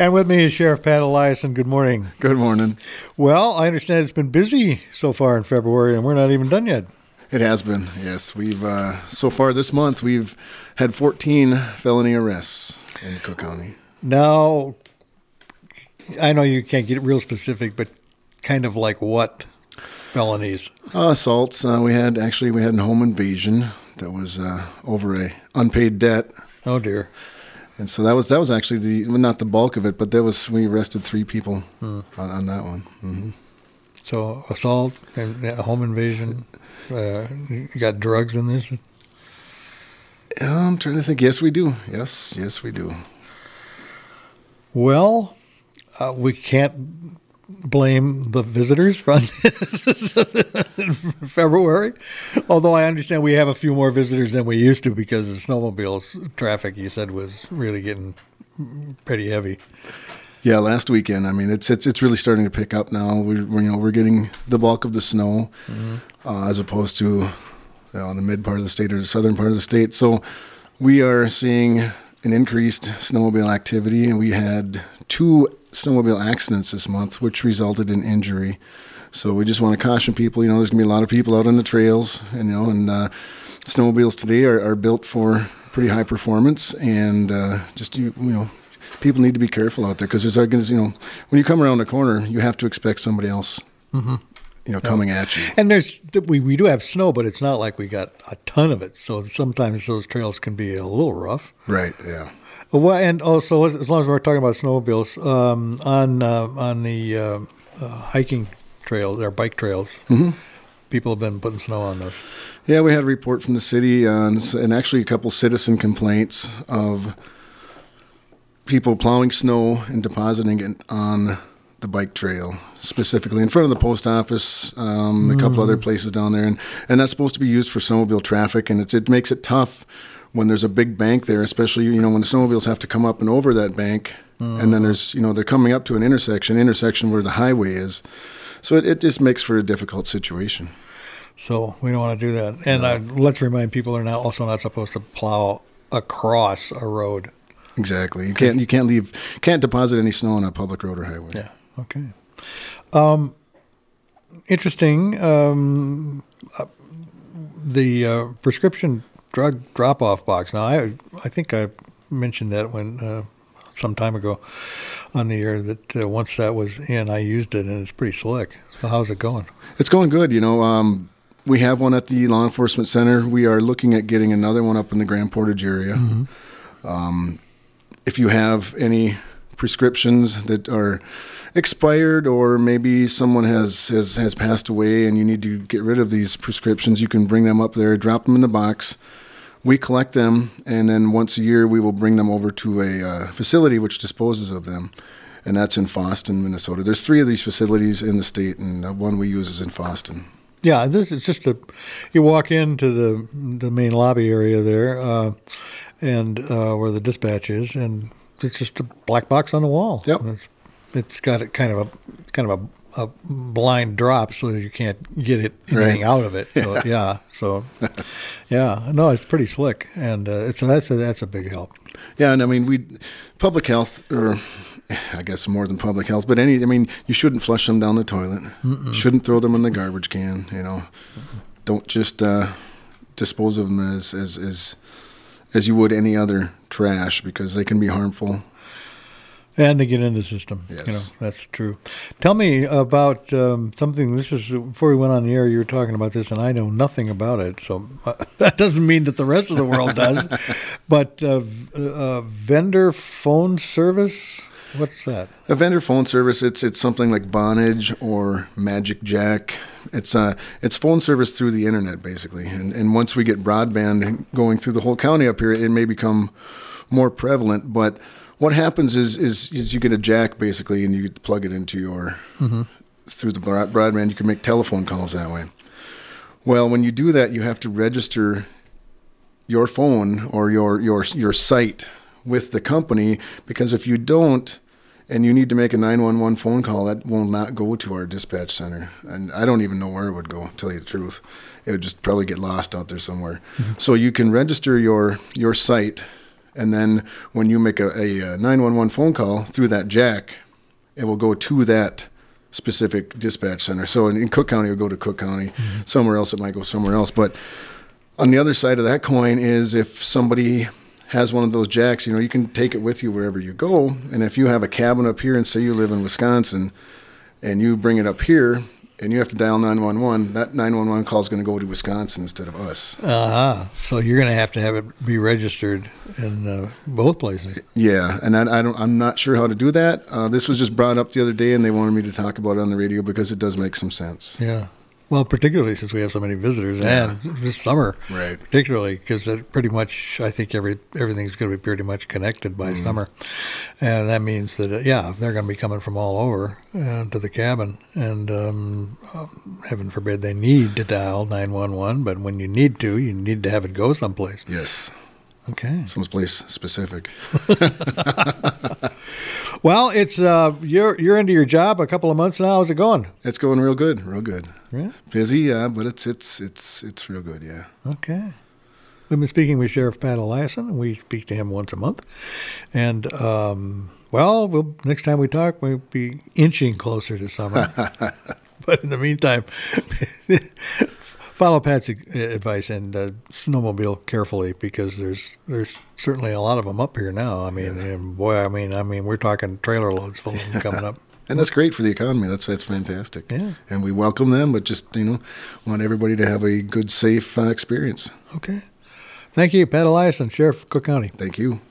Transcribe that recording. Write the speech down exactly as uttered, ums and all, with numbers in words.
And with me is Sheriff Pat Eliason. Good morning. Good morning. Well, I understand it's been busy so far in February, and we're not even done yet. It has been, yes. We've uh, so far this month we've had fourteen felony arrests in Cook County. Now, I know you can't get real specific, but kind of like what felonies? Uh, assaults. Uh, we had actually we had a home invasion that was uh, over a unpaid debt. Oh dear. And so that was that was actually the well, not the bulk of it, but that was we arrested three people hmm. on, on that one. Mm-hmm. So assault and a home invasion. Uh, you got drugs in this? I'm trying to think. Yes, we do. Yes, yes, we do. Well, uh, we can't blame the visitors from February, although I understand we have a few more visitors than we used to because the snowmobiles traffic, you said, was really getting pretty heavy. Yeah, last weekend. I mean, it's it's it's really starting to pick up now. We're, we're you know we're getting the bulk of the snow, mm-hmm. uh, as opposed to you know, the mid part of the state or the southern part of the state. So we are seeing an increased snowmobile activity, and we had two snowmobile accidents this month, which resulted in injury. So we just want to caution people. You know, there's gonna be a lot of people out on the trails, and you know, and uh, snowmobiles today are, are built for pretty high performance, and uh, just you, you know. People need to be careful out there because there's arguments, you know, when you come around the corner, you have to expect somebody else, mm-hmm. you know, coming yeah. at you. And there's we, we do have snow, but it's not like we got a ton of it. So sometimes those trails can be a little rough. Right. Yeah. Well, and also as long as we're talking about snowmobiles, um, on uh, on the uh, uh, hiking trails or bike trails, mm-hmm. people have been putting snow on those. Yeah, we had a report from the city on, and actually a couple citizen complaints of people plowing snow and depositing it on the bike trail, specifically in front of the post office, um, mm. a couple other places down there. And, and that's supposed to be used for snowmobile traffic, and it's, it makes it tough when there's a big bank there, especially, you know, when the snowmobiles have to come up and over that bank, mm. and then there's, you know, they're coming up to an intersection, intersection where the highway is. So it, it just makes for a difficult situation. So we don't want to do that. And uh, let's remind people they're not also not supposed to plow across a road. Exactly. You can't you can't leave can't deposit any snow on a public road or highway. Yeah. Okay. Um, interesting. Um, uh, the uh, prescription drug drop-off box. Now, I I think I mentioned that when uh, some time ago on the air that uh, once that was in, I used it and it's pretty slick. So how's it going? It's going good. You know, um, we have one at the law enforcement center. We are looking at getting another one up in the Grand Portage area. Mm-hmm. Um, If you have any prescriptions that are expired or maybe someone has, has, has passed away and you need to get rid of these prescriptions, you can bring them up there, drop them in the box. We collect them, and then once a year we will bring them over to a uh, facility which disposes of them, and that's in Fosston, Minnesota. There's three of these facilities in the state, and the one we use is in Fosston. Yeah, this is just a, you walk into the the main lobby area there, uh, and uh, where the dispatch is, and it's just a black box on the wall. Yep. It's, it's got a kind of a kind of a, a blind drop, so that you can't get it anything right. out of it. So yeah, yeah so yeah, no, it's pretty slick, and uh, it's that's a, that's a big help. Yeah, and I mean we, public health or. I guess more than public health, but any, I mean, you shouldn't flush them down the toilet. Mm-mm. Shouldn't throw them in the garbage can, you know. Mm-mm. Don't just uh, dispose of them as, as, as, as you would any other trash because they can be harmful. And they get in the system. Yes. You know, that's true. Tell me about um, something, this is, before we went on the air, you were talking about this, and I know nothing about it, so uh, that doesn't mean that the rest of the world does, but uh, uh, vendor phone service? What's that? A vendor phone service. It's it's something like Vonage or Magic Jack. It's uh it's phone service through the internet basically. And and once we get broadband going through the whole county up here, it may become more prevalent. But what happens is is, is you get a jack basically, and you plug it into your mm-hmm. through the broadband. You can make telephone calls that way. Well, when you do that, you have to register your phone or your your your site with the company, because if you don't and you need to make a nine one one phone call, that will not go to our dispatch center. And I don't even know where it would go, to tell you the truth. It would just probably get lost out there somewhere. Mm-hmm. So you can register your your site And then when you make a, a nine one one phone call through that jack, it will go to that specific dispatch center. So in, in Cook County, it will go to Cook County. Mm-hmm. Somewhere else, it might go somewhere else. But on the other side of that coin is if somebody has one of those jacks, you know, you can take it with you wherever you go. And if you have a cabin up here and say you live in Wisconsin and you bring it up here and you have to dial nine one one, that nine one one call is going to go to Wisconsin instead of us. Uh-huh. So you're going to have to have it be registered in uh, both places. Yeah, and I, I don't, I'm not sure how to do that. Uh, this was just brought up the other day, and they wanted me to talk about it on the radio because it does make some sense. Yeah. Well, particularly since we have so many visitors, yeah. and this summer, right? Particularly because pretty much, I think every everything's going to be pretty much connected by mm-hmm. summer, and that means that uh, yeah, they're going to be coming from all over uh, to the cabin, and um, uh, heaven forbid they need to dial nine one one, but when you need to, you need to have it go someplace. Yes. Okay. Someplace specific. Well, it's uh, you're you're into your job a couple of months now. How's it going? It's going real good, real good. Yeah. Busy, yeah, but it's it's it's it's real good, yeah. Okay. We've been speaking with Sheriff Pat Eliason. We speak to him once a month, and um, well, we'll next time we talk, we'll be inching closer to summer. But in the meantime, follow Pat's advice and uh, snowmobile carefully because there's there's certainly a lot of them up here now. I mean, yeah. and boy, I mean, I mean, we're talking trailer loads full of them coming up. And that's great for the economy. That's that's fantastic. Yeah. And we welcome them, but just you know, want everybody to have a good, safe uh, experience. Okay. Thank you, Pat Eliason, Sheriff of Cook County. Thank you.